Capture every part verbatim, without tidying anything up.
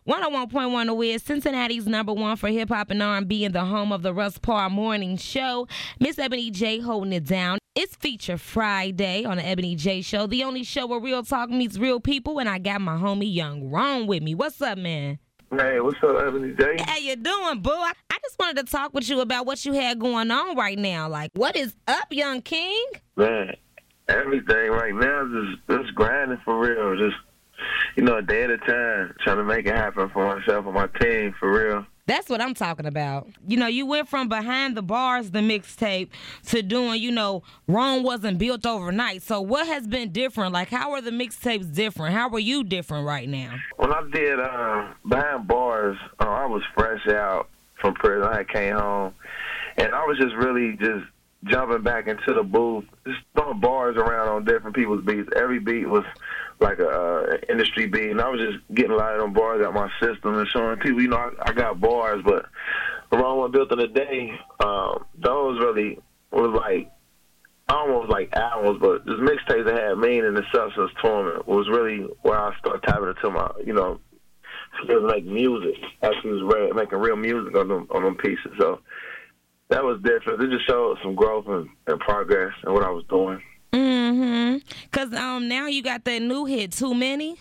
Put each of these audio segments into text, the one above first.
one oh one point one The Wiz, Cincinnati's number one for hip-hop and R and B, and the home of the Russ Parr Morning Show. Miss Ebony J holding it down. It's Feature Friday on the Ebony J Show, the only show where real talk meets real people, and I got my homie Young Ron with me. What's up, man? Hey, what's up, Ebony J? How you doing, boo? I, I just wanted to talk with you about what you had going on right now. Like, what is up, Young King? Man, everything right now is just, just grinding for real. Just, you know, a day at a time, trying to make it happen for myself and my team, for real. That's what I'm talking about. You know, you went from Behind the Bars, the mixtape, to doing, you know, Rome wasn't built overnight. So what has been different? Like, how are the mixtapes different? How are you different right now? When I did uh, Behind Bars, uh, I was fresh out from prison. I came home, and I was just really just jumping back into the booth, just throwing bars around on different people's beats. Every beat was like a uh, industry beat, and I was just getting a lot of them bars out my system and showing people, you know, I, I got bars, but the Wrong One Built in a Day, um, those really was like almost like albums, but just mixtapes that had meaning and substance to them was really where I started tapping into my, you know, skills to make music. Actually, was re- making real music on them on them pieces. So that was different. It just showed some growth and, and progress in what I was doing. Mm-hmm. Because um, now you got that new hit, Too Many?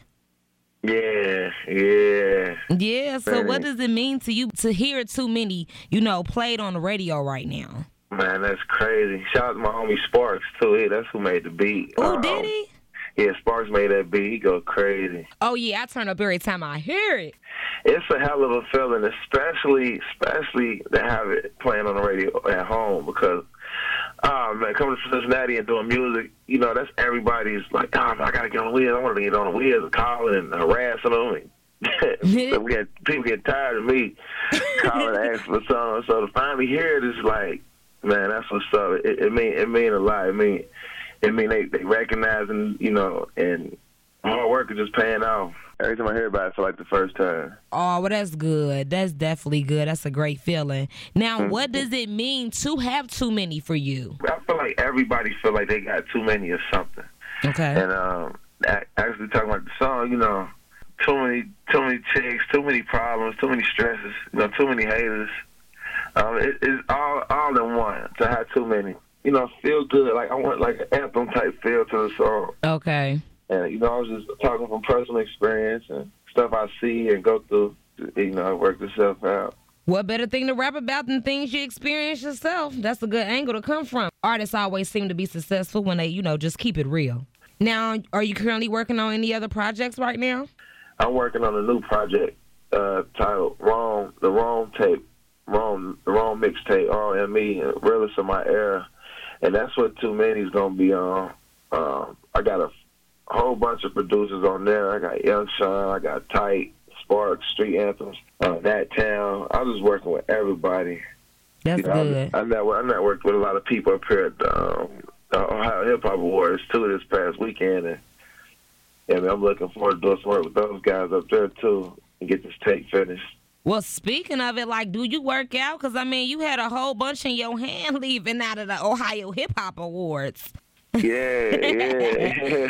Yeah, yeah. Yeah, so man, what does it mean to you to hear Too Many, you know, played on the radio right now? Man, that's crazy. Shout out to my homie Sparks, too. That's who made the beat. Oh, um, did he? Yeah, Sparks made that beat. He go crazy. Oh, yeah, I turn up every time I hear it. It's a hell of a feeling, especially especially to have it playing on the radio at home, because, oh, man, coming to Cincinnati and doing music, you know, that's everybody's like, oh, I got to get on the wheels. I want to get on the wheels and calling and harassing them. And we get, people get tired of me calling and asking for songs. So to finally hear it is like, man, that's what's up. It, it mean it mean a lot. It mean it mean they they recognizing, you know, and hard work is just paying off. Every time I hear about it, I feel like the first time. Oh, well, that's good. That's definitely good. That's a great feeling. Now, Mm-hmm. what does it mean to have too many for you? I feel like everybody feel like they got too many or something. Okay. And um, actually talking about the song, you know, too many too many chicks, too many problems, too many stresses, you know, too many haters. Um, it, it's all all in one to have too many. You know, feel good. Like I want like an anthem type feel to the song. Okay. And you know, I was just talking from personal experience and stuff I see and go through. You know, work itself out. What better thing to rap about than things you experience yourself? That's a good angle to come from. Artists always seem to be successful when they, you know, just keep it real. Now, are you currently working on any other projects right now? I'm working on a new project uh, titled "Wrong," the Wrong Tape. Wrong, the Wrong Mixtape, R M E, Realest of My Era, and that's what Too Many's gonna be on. Um, I got a whole bunch of producers on there. I got Young Sean, I got Tight, Sparks, Street Anthems, uh, That Town. I was working with everybody. That's you know, good. I, I, network, I networked with a lot of people up here at the, um, the Ohio Hip Hop Awards too this past weekend, and yeah, man, I'm looking forward to doing some work with those guys up there too and get this tape finished. Well, speaking of it, like, do you work out? Because, I mean, you had a whole bunch in your hand leaving out of the Ohio Hip Hop Awards. Yeah, yeah.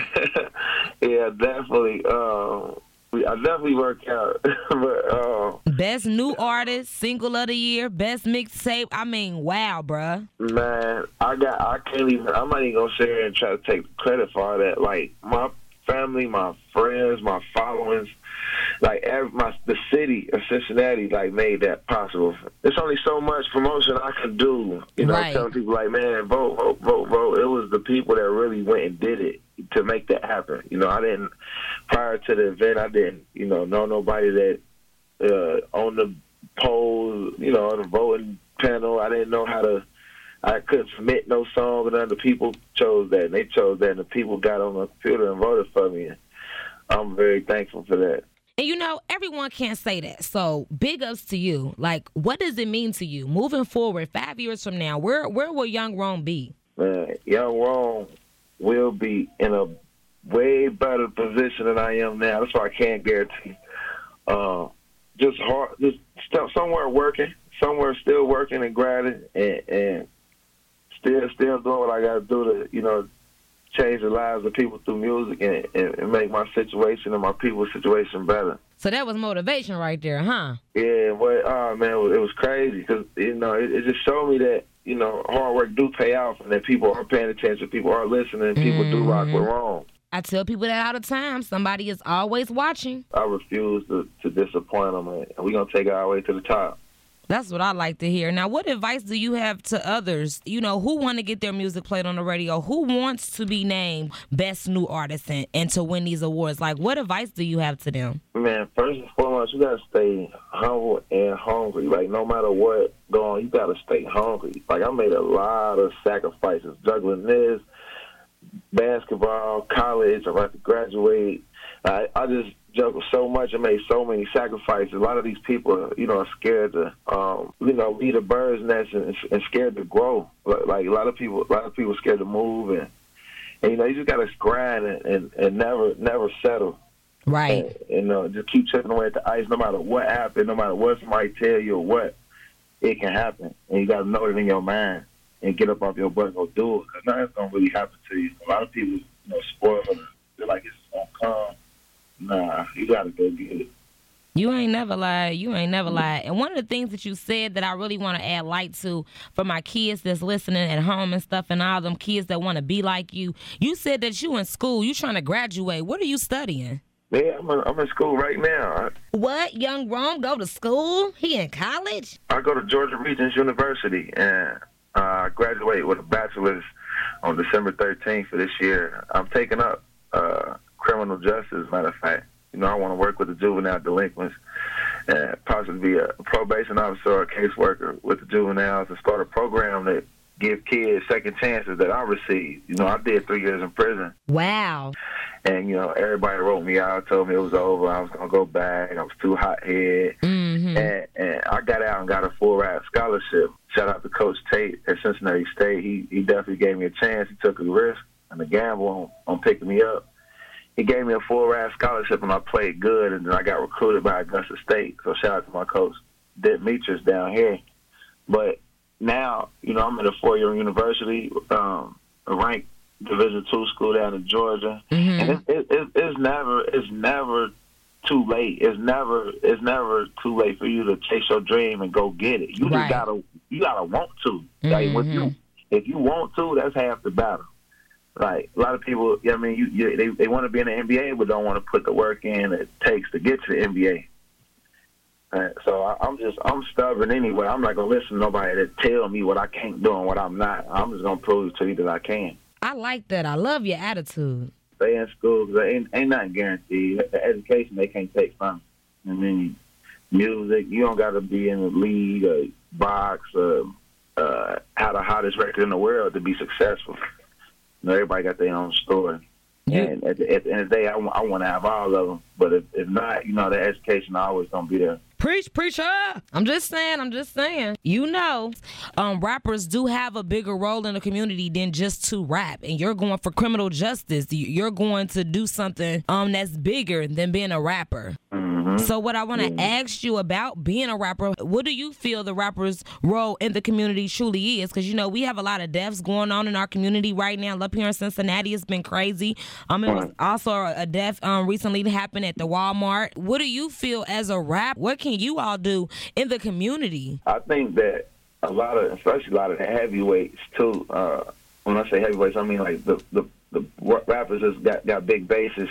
Yeah, definitely. Um, I definitely work out. but, uh, Best new artist, single of the year, best mixtape. I mean, wow, bruh. Man, I got, I can't even, I'm not even going to sit here and try to take credit for all that. Like, my family, my friends, my followings, like every, my the city of Cincinnati, like made that possible. There's only so much promotion I can do, you know. Right. Telling people like, man, vote, vote, vote, vote. It was the people that really went and did it to make that happen. You know, I didn't prior to the event. I didn't, you know, know nobody that uh, on the poll, you know, on the voting panel. I didn't know how to. I couldn't submit no song, and other people chose that, and they chose that, and the people got on the computer and voted for me. I'm very thankful for that. And, you know, everyone can't say that. So big ups to you. Like, what does it mean to you moving forward five years from now? Where where will Young Ron be? Man, Young Ron will be in a way better position than I am now. That's why I can't guarantee. Uh, just hard, just st- somewhere working, somewhere still working and grinding, and, and still still doing what I got to do to, you know, change the lives of people through music and, and, and make my situation and my people's situation better. So that was motivation right there, huh? Yeah, well, oh, man, it was, it was crazy because, you know, it, it just showed me that, you know, hard work do pay off and that people are paying attention, people are listening, people mm-hmm. do rock with wrong. I tell people that all the time. Somebody is always watching. I refuse to, to disappoint them, and we're going to take it our way to the top. That's what I like to hear. Now, what advice do you have to others, you know, who want to get their music played on the radio, who wants to be named Best New Artist and, and to win these awards? Like, what advice do you have to them? Man, first and foremost, you got to stay humble and hungry. Like, no matter what going on, you got to stay hungry. Like, I made a lot of sacrifices, juggling this, basketball, college, I'm about to graduate. I, I just juggled so much and made so many sacrifices. A lot of these people, you know, are scared to, um, you know, leave a bird's nest and, and scared to grow. Like, like a lot of people, a lot of people are scared to move, and, and you know, you just gotta grind and, and, and never, never settle. Right. And, and uh, just keep chipping away at the ice, no matter what happens, no matter what somebody tell you or what, it can happen, and you gotta know it in your mind and get up off your butt and go do it, because nothing's gonna really happen to you. A lot of people, you know, spoil it. They're like, it's gonna come. Nah, you gotta go get it. You ain't never lied. You ain't never lied. And one of the things that you said that I really want to add light to for my kids that's listening at home and stuff, and all them kids that want to be like you, you said that you in school, you trying to graduate. What are you studying? Yeah, I'm in, I'm in school right now. What? Young Rome go to school? He in college? I go to Georgia Regents University, and uh, I graduate with a bachelor's on December thirteenth for this year. I'm taking up uh, criminal justice, matter of fact. You know, I want to work with the juvenile delinquents and possibly be a probation officer or a caseworker with the juveniles and start a program that give kids second chances that I received. You know, I did three years in prison. Wow. And, you know, everybody wrote me out, told me it was over, I was going to go back, I was too hot-headed. Mm-hmm. And, and I got out and got a full-ride scholarship. Shout out to Coach Tate at Cincinnati State. He, he definitely gave me a chance. He took a risk and a gamble on, on picking me up. He gave me a full-ride scholarship, and I played good, and then I got recruited by Augusta State. So shout out to my coach, Demetrius, down here. But now, you know, I'm at a four-year university, um, a ranked Division two school down in Georgia, mm-hmm. and it, it, it, it's never, it's never too late. It's never, it's never too late for you to chase your dream and go get it. You right. just gotta, you gotta want to. Mm-hmm. Like, if you, if you want to, that's half the battle. Like, a lot of people, I mean, you, you, they they want to be in the N B A, but don't want to put the work in it takes to get to the N B A. Uh, so I, I'm just, I'm stubborn anyway. I'm not gonna listen to nobody that tell me what I can't do and what I'm not. I'm just gonna prove to you that I can. I like that. I love your attitude. Stay in school because ain't, ain't nothing guaranteed. The education they can't take from you. I mean, music, you don't got to be in the league or box or uh, have the hottest record in the world to be successful. You know, everybody got their own story. Yeah. And at the, at the end of the day, I, w- I want to have all of them. But if, if not, you know, the education always going to be there. Preach, preacher. I'm just saying, I'm just saying. You know, um, rappers do have a bigger role in the community than just to rap. And you're going for criminal justice. You're going to do something um that's bigger than being a rapper. Mm-hmm. So what I want to mm-hmm. ask you about being a rapper, what do you feel the rapper's role in the community truly is? Because, you know, we have a lot of deaths going on in our community right now. Up here in Cincinnati, it's been crazy. Um, it was also a death um, recently that happened at the Walmart. What do you feel as a rapper? What can you all do in the community? I think that a lot of, especially a lot of the heavyweights too. Uh, when I say heavyweights, I mean like the the, the rappers that's got, got big bases.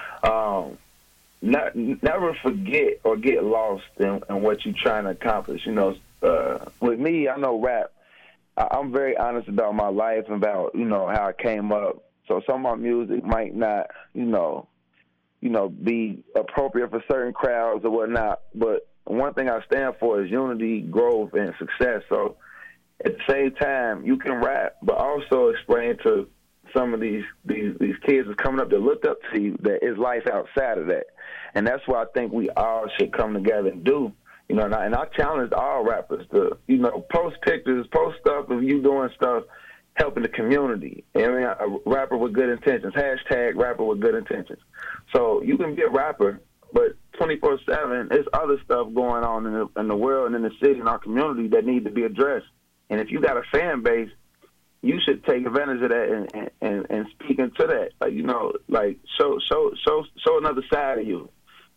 Um, not never forget or get lost in, in what you're trying to accomplish. You know, uh, with me, I know rap. I, I'm very honest about my life and about you know how I came up. So some of my music might not, you know, you know, be appropriate for certain crowds or whatnot, but one thing I stand for is unity, growth, and success. So at the same time, you can rap, but also explain to some of these these, these kids that's coming up that look up to you that is life outside of that. And that's what I think we all should come together and do. You know, and I, and I challenge all rappers to, you know, post pictures, post stuff of you doing stuff, helping the community. I mean, a rapper with good intentions. Hashtag rapper with good intentions. So you can be a rapper, but twenty-four seven, there's other stuff going on in the, in the world and in the city and our community that need to be addressed. And if you got a fan base, you should take advantage of that and, and, and speak into that. Like, you know, like show show show show another side of you.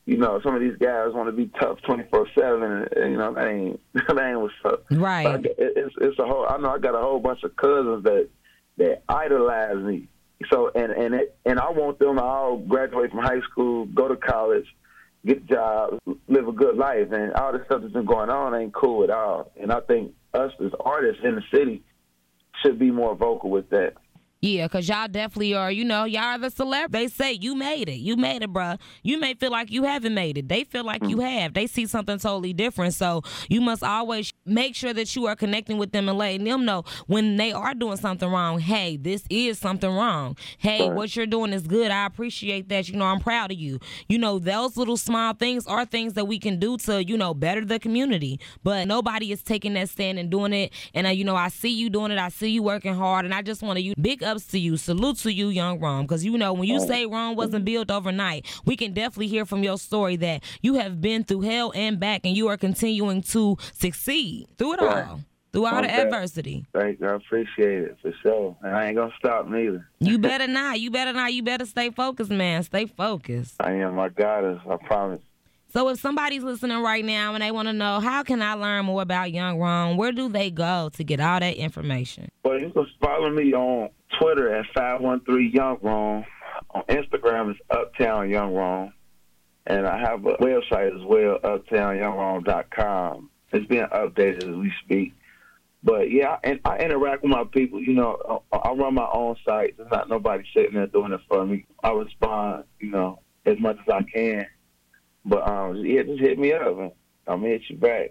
you know, some of these guys want to be tough twenty-four seven, and, you know, that ain't, that ain't what's up. Right. But it, it's, it's a whole, I know I got a whole bunch of cousins that, that idolize me. So, and, and, it, and I want them to all graduate from high school, go to college, get jobs, live a good life. And all this stuff that's been going on ain't cool at all. And I think us as artists in the city should be more vocal with that. Yeah, because y'all definitely are, you know, y'all are the celeb. They say you made it. You made it, bruh. You may feel like you haven't made it. They feel like mm. you have. They see something totally different. So you must always make sure that you are connecting with them and letting them know when they are doing something wrong. Hey, this is something wrong. Hey, right. What you're doing is good. I appreciate that. You know, I'm proud of you. You know, those little small things are things that we can do to, you know, better the community. But nobody is taking that stand and doing it. And, uh, you know, I see you doing it. I see you working hard. And I just want to you big ups to you. Salute to you, Young Rome. Because, you know, when you say Rome wasn't built overnight, we can definitely hear from your story that you have been through hell and back, and you are continuing to succeed through it right. all, through all okay. the adversity. Thank you. I appreciate it, for sure. And I ain't going to stop neither. You better not. You better not. You better stay focused, man. Stay focused. I am. My goddess. I promise. So if somebody's listening right now and they want to know, how can I learn more about Young Rome, where do they go to get all that information? Well, you can follow me on Twitter at five one three Young Rome. On Instagram, it's Uptown Young Rome. And I have a website as well, uptown young rome dot com. It's being updated as we speak. But, yeah, and I interact with my people. You know, I, I run my own site. There's not nobody sitting there doing it for me. I respond, you know, as much as I can. But, um, yeah, just hit me up, and I'm going to hit you back.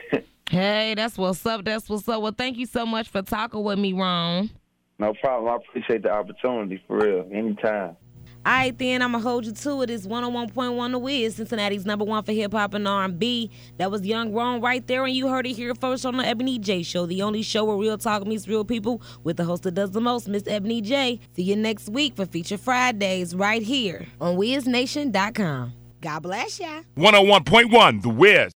Hey, that's what's up. That's what's up. Well, thank you so much for talking with me, Rome. No problem. I appreciate the opportunity, for real. Anytime. All right, then, I'm going to hold you to it. It's one oh one point one The Wiz, Cincinnati's number one for hip-hop and R and B. That was Young Rome right there, and you heard it here first on the Ebony J Show, the only show where real talk meets real people, with the host that does the most, Miss Ebony J. See you next week for Feature Fridays right here on wiz nation dot com. God bless ya. one oh one point one The Wiz.